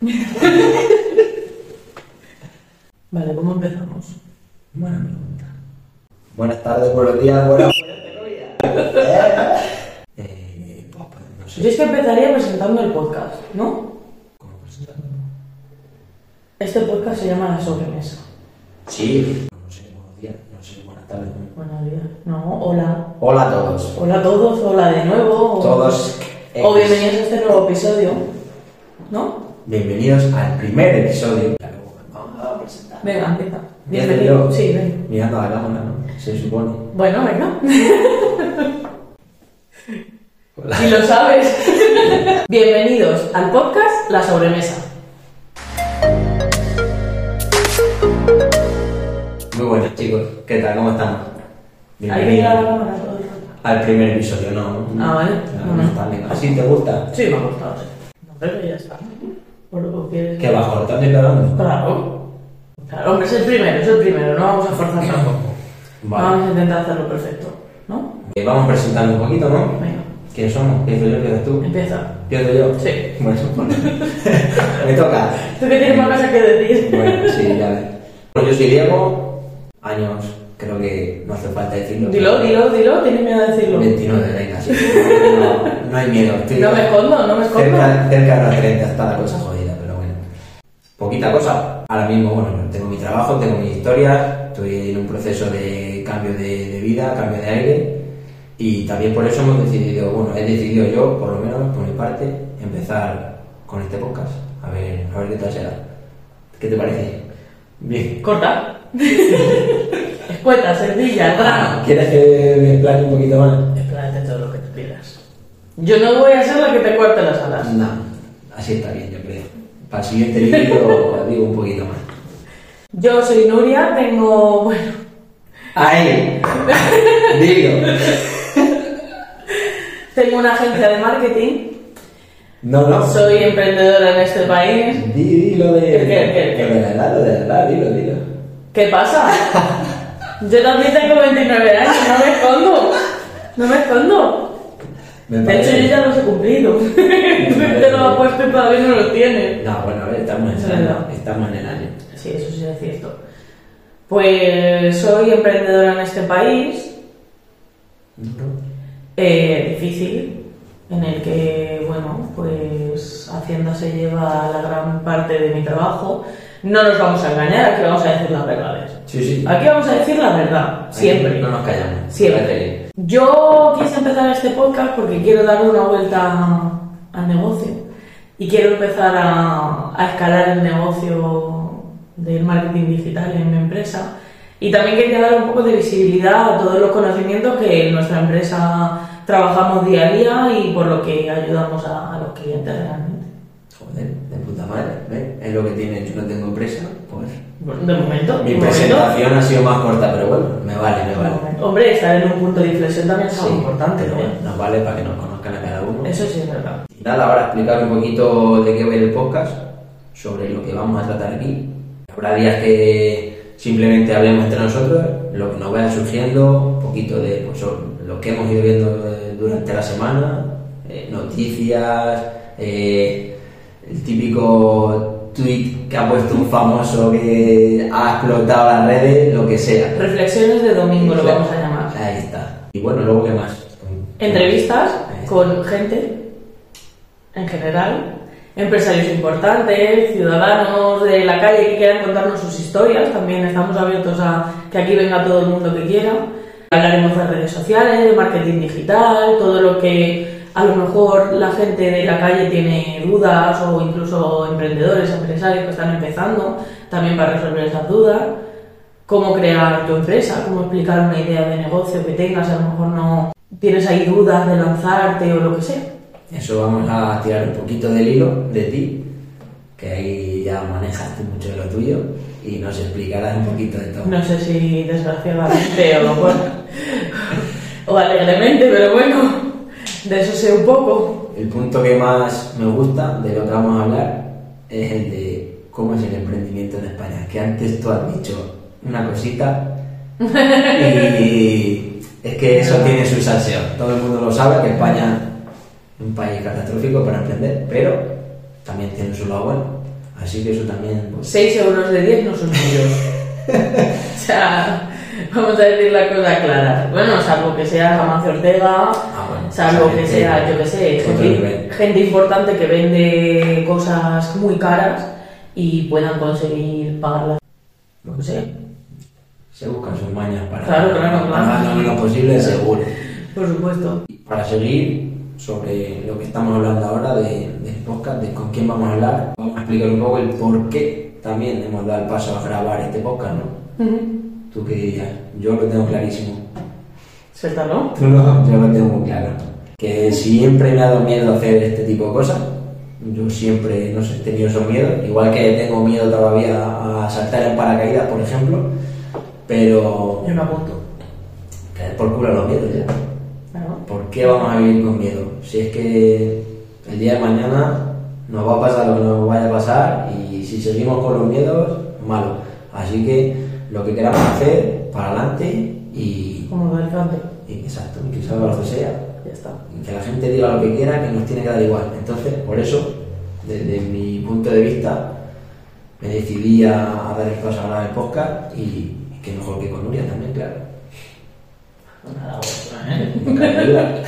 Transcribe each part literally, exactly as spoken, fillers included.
Vale, ¿cómo empezamos? Buena pregunta. Buenas tardes, buenos días, buenas eh, pues, pues, no sé. Yo es que empezaría presentando el podcast, ¿no? ¿Cómo presentarlo? Este podcast se llama La Sobremesa. Sí. No sé, buenos días, no sé, buenas tardes. Buenos días. No, hola. Hola a todos. Hola a todos, hola de nuevo. O... Todos. Eh, o bienvenidos a este nuevo episodio, ¿no? Bienvenidos al primer episodio. Vamos a presentar. Venga, empieza. Bienvenido. Bienvenido. Sí, ven. Mirando a la cámara, ¿no? Se supone. Bueno, venga. Hola. Si lo sabes. Bienvenidos al podcast La Sobremesa. Muy buenas, chicos. ¿Qué tal? ¿Cómo estamos? Hay que ir a la cámara todo el rato. Al primer episodio, ¿no? Ah, vale. No, Bueno. no está bien. ¿Así te gusta? Sí, me ha gustado. Sí. No, pero ya está. ¿Por lo que quieres? ¿Qué vas cortando y pegando? Claro. Claro, hombre, es el primero, es el primero. No vamos a forzar tampoco. Vale. Vamos a intentar hacerlo perfecto, ¿no? Eh, vamos presentando un poquito, ¿no? Venga, ¿Quiénes somos? ¿Empiezo yo? ¿Empiezas tú? empieza. ¿Empiezo yo? Sí. Bueno, bueno. Me toca. ¿Tú qué tienes más cosas que decir? Bueno, sí, ya ves. Pues yo soy Diego, años, creo que no hace falta decirlo. Dilo, dilo, dilo, tienes miedo de decirlo. veintinueve, venga, sí. No, no hay miedo. Estoy No me escondo, no me escondo. cerca, cerca de los treinta está la cosa jodida, pero bueno. Poquita cosa. Ahora mismo, bueno, tengo mi trabajo, tengo mi historia, estoy en un proceso de cambio de, de vida, cambio de aire. Y también por eso hemos decidido, bueno, he decidido yo, por lo menos por mi parte, empezar con este podcast. A ver, a ver qué tal será. ¿Qué te parece? Bien. Corta. Escueta, sencilla, al grano. ¿Quieres que me explaye un poquito más? Expláyate todo lo que te pidas. Yo no voy a ser la que te corte las alas. No, así está bien, yo creo. Para el siguiente vídeo digo un poquito más. Yo soy Nuria, tengo, bueno, ¡Ahí! Dilo. tengo una agencia de marketing. No, no. Soy emprendedora en este país. Dilo de... ¿Qué, qué, qué? Lo de la edad, lo de la edad, dilo, dilo. ¿Qué pasa? Yo también tengo veintinueve años, no me escondo. No me escondo. Me De hecho, yo ya los he cumplido. Tú te lo has puesto y todavía no los tienes. No, bueno, a ver, estamos en Es el año. verdad. Estamos en el año. Sí, eso sí es cierto. Pues soy emprendedora en este país. Eh, difícil, en el que, bueno, pues Hacienda se lleva la gran parte de mi trabajo. No nos vamos a engañar, aquí vamos a decir las verdades. Sí, sí. Aquí vamos a decir la verdad, siempre. No nos callamos. Siempre. Yo quise empezar este podcast porque quiero darle una vuelta al negocio y quiero empezar a, a escalar el negocio del marketing digital en mi empresa. Y también quería dar un poco de visibilidad a todos los conocimientos que en nuestra empresa trabajamos día a día y por lo que ayudamos a, a los clientes realmente. Joder, de puta madre, ¿ves? Es lo que tiene, yo no tengo empresa, pues... Bueno, de momento. Mi de presentación momento, ha sido más corta, pero bueno, me vale, me de vale. momento. Hombre, estar en un punto de inflexión también es algo importante, pero ¿no? bueno, nos vale para que nos conozcan a cada uno. Eso sí es verdad. Y nada, ahora explicar un poquito de qué va el podcast, sobre lo que vamos a tratar aquí. Habrá días que simplemente hablemos entre nosotros, lo que nos vaya surgiendo, un poquito de pues, lo que hemos ido viendo durante la semana, eh, noticias, eh, el típico tweet que ha puesto un famoso que ha explotado las redes, lo que sea. Reflexiones de domingo lo vamos a llamar. Ahí está. Y bueno, luego qué más. Entrevistas con gente en general, empresarios importantes, ciudadanos de la calle que quieran contarnos sus historias. También estamos abiertos a que aquí venga todo el mundo que quiera. Hablaremos de redes sociales, de marketing digital, todo lo que a lo mejor la gente de la calle tiene dudas o incluso emprendedores, empresarios que están empezando, también para resolver esas dudas. Cómo crear tu empresa, cómo explicar una idea de negocio que tengas, a lo mejor no tienes ahí dudas de lanzarte o lo que sea. Eso vamos a tirar un poquito del hilo de ti, que ahí ya manejas tú mucho de lo tuyo y nos explicarás un poquito de todo. No sé si desgraciadamente o bueno, o alegremente, pero bueno, de eso sé un poco. El punto que más me gusta de lo que vamos a hablar es el de cómo es el emprendimiento en España, que antes tú has dicho una cosita y es que eso tiene su salseo. Todo el mundo lo sabe, que España es un país catastrófico para emprender, pero también tiene su lado bueno. Así que eso también... Pues... seis euros de diez no son tuyos. O sea, vamos a decir la cosa clara. Bueno, salvo que sea Amancio Ortega, ah, bueno, salvo que gente, sea, yo que sé, gente, gente importante que vende cosas muy caras y puedan conseguir pagarlas. No pues, sé. Se buscan sus mañas para claro, claro, pagar lo menos posible, seguro. Por supuesto. Para seguir sobre lo que estamos hablando ahora de, del podcast, de con quién vamos a hablar, vamos a explicar un poco el por qué también hemos dado el paso a grabar este podcast, ¿no? Uh-huh. ¿Tú qué dirías? Yo lo tengo clarísimo. Suéltalo. ¿Tú no? Yo lo tengo muy claro. Que siempre me ha dado miedo hacer este tipo de cosas. Yo siempre, no sé, he tenido esos miedos. Igual que tengo miedo todavía a saltar en paracaídas, por ejemplo. Pero... Yo me apunto. Caer por culo a los miedos ya. Claro. ¿Por qué vamos a vivir con miedo? Si es que el día de mañana nos va a pasar lo que nos vaya a pasar y si seguimos con los miedos, malo. Así que lo que queramos hacer, para adelante y... Como el elefante. y exacto, y que salga lo que sea. Ya está. Y que la gente diga lo que quiera, que nos tiene que dar igual. Entonces, por eso, desde mi punto de vista, me decidí a, a dar el paso a grabar el podcast y, y que mejor que con Nuria también, claro. Nada, ¿eh?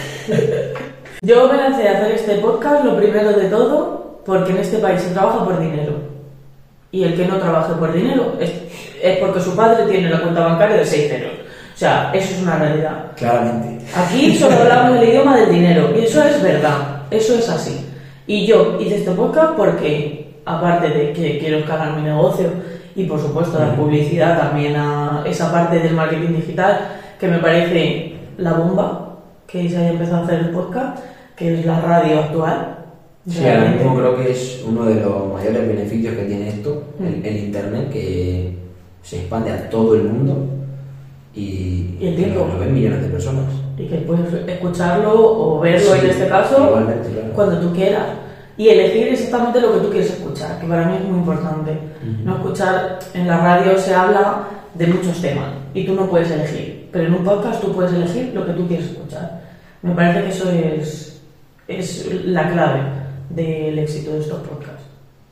Yo me lancé a hacer este podcast, lo primero de todo, porque en este país se trabaja por dinero. Y el que no trabaje por dinero es, es porque su padre tiene la cuenta bancaria de seis ceros. O sea, eso es una realidad. Claramente. Aquí solo hablamos el idioma del dinero, y eso es verdad, eso es así. Y yo hice este podcast porque, aparte de que quiero escalar mi negocio y por supuesto dar publicidad también a esa parte del marketing digital, que me parece la bomba que se haya empezado a hacer el podcast, que es la radio actual. Sí, ahora mismo creo que es uno de los mayores beneficios que tiene esto, mm. el, el internet, que se expande a todo el mundo y, ¿Y el tiempo? Lo, lo ven millones de personas. Y que puedes escucharlo o verlo, sí, en este caso, igualmente, claro, cuando tú quieras. Y elegir exactamente lo que tú quieres escuchar, que para mí es muy importante. Uh-huh. No escuchar, en la radio se habla de muchos temas y tú no puedes elegir, pero en un podcast tú puedes elegir lo que tú quieres escuchar. Me parece que eso es, es la clave del éxito de estos podcasts.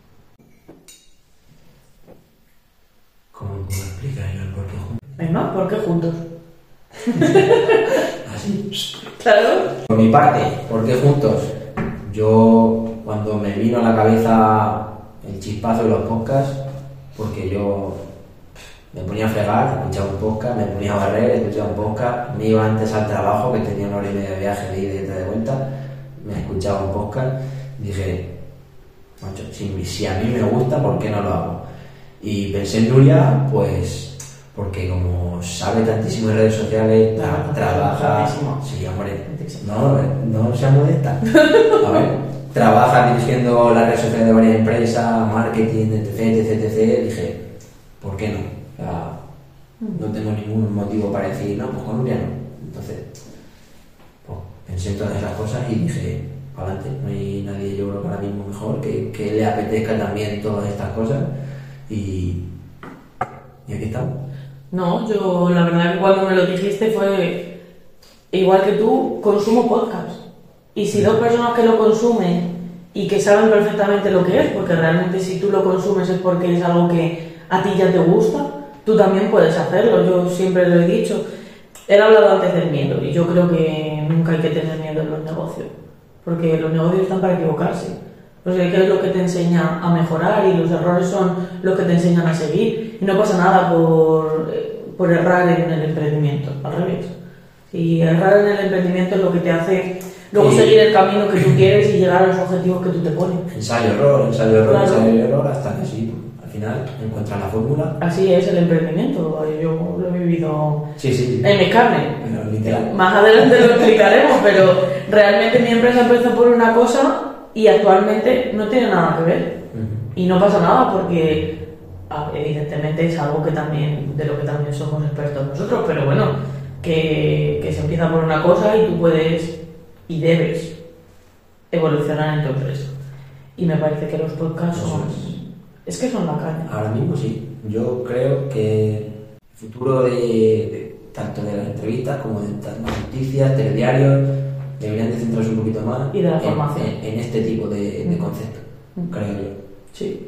¿Cómo puedo explicar yo el por qué juntos? Venga, ¿por qué juntos? Así. Claro. Por mi parte, ¿por qué juntos? Yo, cuando me vino a la cabeza el chispazo de los podcasts, porque yo me ponía a fregar, escuchaba un podcast, me ponía a barrer, escuchaba un podcast, me iba antes al trabajo, que tenía una hora y media de viaje de ida y de vuelta, me escuchaba un podcast, dije, macho, si, si a mí me gusta, ¿por qué no lo hago? Y pensé en Nuria, pues porque como sabe tantísimo en redes sociales, tra- trabaja... Sí, hombre, no, no sea modesta. A ver, trabaja dirigiendo las redes sociales de varias empresas, marketing, etc, etc, etc. Dije, ¿por qué no? O sea, no tengo ningún motivo para decir, no, pues con Nuria no. Entonces, pues, pensé en todas esas cosas y dije, adelante, no hay nadie, yo creo que ahora mismo mejor, que, que le apetezca también todas estas cosas. Y, y aquí estamos. No, yo la verdad que cuando me lo dijiste fue igual que tú, consumo podcast. Y si dos personas que lo consumen y que saben perfectamente lo que es, porque realmente si tú lo consumes es porque es algo que a ti ya te gusta, tú también puedes hacerlo. Yo siempre lo he dicho. Él ha hablado antes del miedo y yo creo que nunca hay que tener miedo en los negocios, porque los negocios están para equivocarse. Pues es que es lo que te enseña a mejorar y los errores son los que te enseñan a seguir. Y no pasa nada por, por errar en el emprendimiento, al revés. Y errar en el emprendimiento es lo que te hace luego sí. seguir el camino que tú quieres y llegar a los objetivos que tú te pones. Ensayo, error, ensayo, error, claro. ensayo, error, hasta que sí, al final encuentras la fórmula. Así es el emprendimiento, yo lo he vivido sí, sí, en mis carnes. Pero, literal. Más adelante lo explicaremos, pero realmente mi empresa empezó por una cosa y actualmente no tiene nada que ver. Uh-huh. Y no pasa nada porque evidentemente es algo que también de lo que también somos expertos nosotros, pero bueno, que, que se empieza por una cosa y tú puedes y debes evolucionar en tu empresa. Y me parece que los podcasts son... Es que son la caña. Ahora mismo sí. Yo creo que el futuro de, de tanto de las entrevistas como de las noticias, telediarios, deberían de centrarse un poquito más y de la en, formación. En, en este tipo de, de conceptos, mm. creo yo. Sí.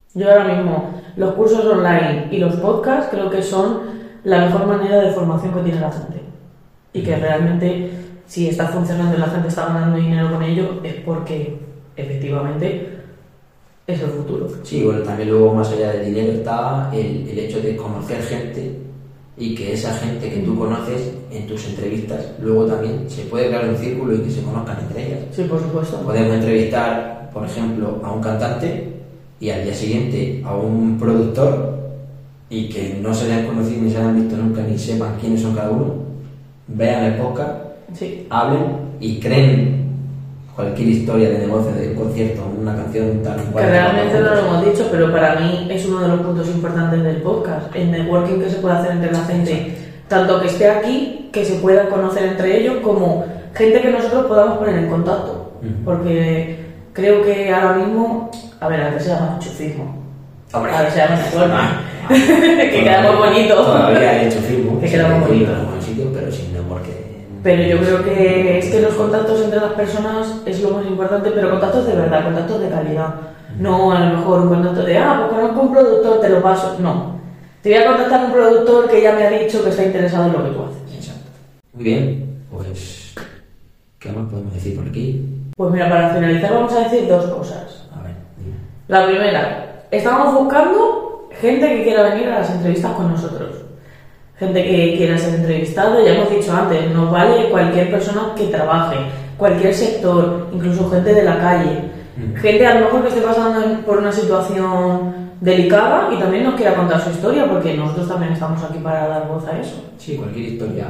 Yo ahora mismo, los cursos online y los podcasts creo que son la mejor manera de formación que tiene la gente. Y que realmente, si está funcionando y la gente está ganando dinero con ello, es porque efectivamente es el futuro. Sí, bueno, también luego más allá del dinero está el, el hecho de conocer gente y que esa gente que tú conoces en tus entrevistas luego también se puede crear un círculo y que se conozcan entre ellas. Sí, por supuesto. Podemos entrevistar, por ejemplo, a un cantante y al día siguiente a un productor y que no se le han conocido ni se le han visto nunca ni sepan quiénes son cada uno, vean el podcast, sí. hablen y creen cualquier historia de negocio, de concierto, una canción tal cual. Que realmente no lo hemos dicho, pero para mí es uno de los puntos importantes del podcast, el networking que se puede hacer entre la gente, tanto que esté aquí, que se pueda conocer entre ellos, como gente que nosotros podamos poner en contacto. Uh-huh. Porque creo que ahora mismo, a ver, a ver se llama chufismo. Hombre. A ver se llama networking. Ah, ah, que queda muy bonito. Todavía hay chufismo. Que queda muy bonito. En algún sitio, pero sin networking. Pero yo creo que es que los contactos entre las personas es lo más importante, pero contactos de verdad, contactos de calidad. No a lo mejor un contacto de, ah, pues conozco un productor, te lo paso. No. Te voy a contactar a un productor que ya me ha dicho que está interesado en lo que tú haces. Exacto. Muy bien, pues, ¿qué más podemos decir por aquí? Pues mira, para finalizar vamos a decir dos cosas. A ver, dime. La primera, estamos buscando gente que quiera venir a las entrevistas con nosotros. Gente que quiera ser entrevistado, ya hemos dicho antes, nos vale cualquier persona que trabaje, cualquier sector, incluso gente de la calle, mm. gente a lo mejor que esté pasando por una situación delicada y también nos quiera contar su historia, porque nosotros también estamos aquí para dar voz a eso. Sí, cualquier historia,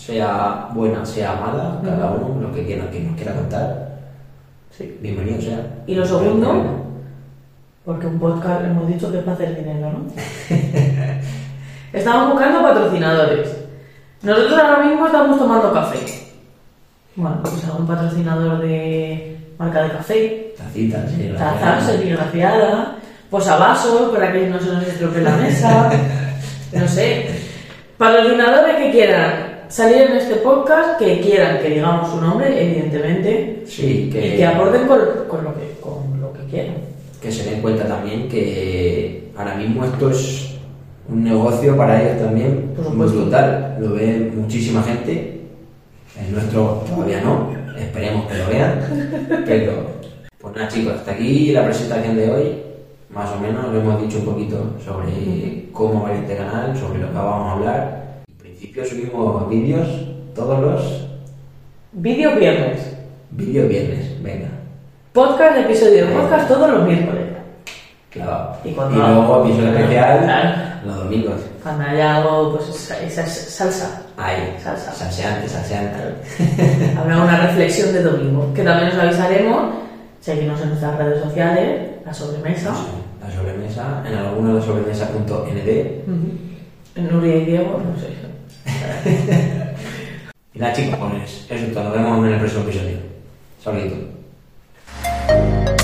sea buena, sea mala, mm. cada uno lo que quiera, que nos quiera contar, sí. Bienvenido sea. Y lo segundo, porque un podcast hemos dicho que es para hacer dinero, ¿no? Estamos buscando patrocinadores. Nosotros ahora mismo estamos tomando café. Bueno, pues algún patrocinador de marca de café. Tacitas, sí. Tazas, serigrafiada. Posavasos, para que no se nos estropee la mesa. No sé. Patrocinadores que quieran salir en este podcast, que quieran que digamos su nombre, evidentemente. Sí, que... Y que aporten con, con, lo, que, con lo que quieran. Que se den cuenta también que ahora mismo esto es un negocio para ellos también muy brutal, lo ve muchísima gente, el nuestro todavía no, esperemos que lo vean, pero pues nada chicos, hasta aquí la presentación de hoy, más o menos lo hemos dicho un poquito sobre cómo va este canal, sobre lo que vamos a hablar. En principio subimos vídeos todos los... Vídeos viernes. Vídeos viernes, venga. Podcast, episodio de podcast todos los miércoles. Claro. Y, cuando y luego episodio especial claro. Los domingos. Cuando haya algo, pues esa, esa salsa. Ahí, salsa. Salseante, salseante. Habrá una reflexión de domingo, que también os avisaremos. Seguidnos en nuestras redes sociales, La Sobremesa. La Sobremesa, en alguno de sobremesa punto n d. Uh-huh. En Nuria y Diego, no sé. Y nada chicos, pues eso, nos vemos en el próximo episodio. Saludito.